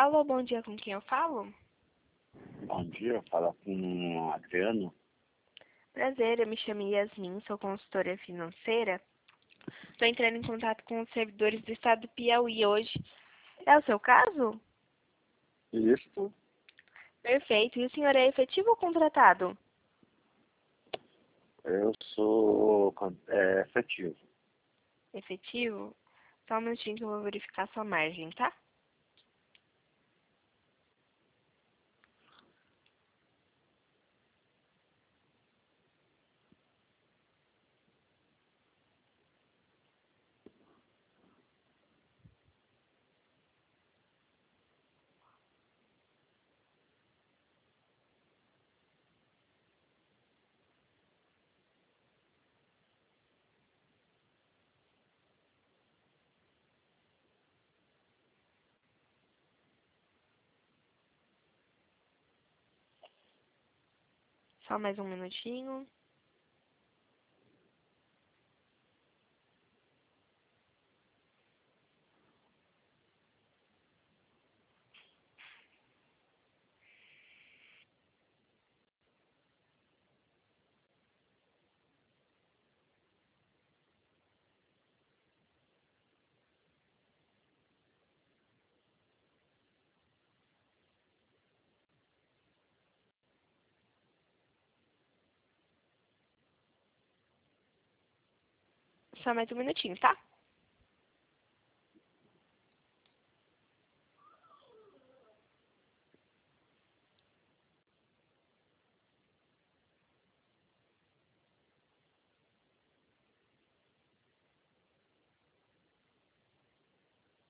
Alô, bom dia, com quem eu falo? Bom dia, fala com o Adriano. Prazer, eu me chamo Yasmin, sou consultora financeira. Estou entrando em contato com os servidores do estado do Piauí hoje. É o seu caso? Isso, Perfeito. E o senhor é efetivo ou contratado? eu sou efetivo. Efetivo? Só um minutinho que eu vou verificar sua margem, tá? Só mais um minutinho. Só mais um minutinho, tá?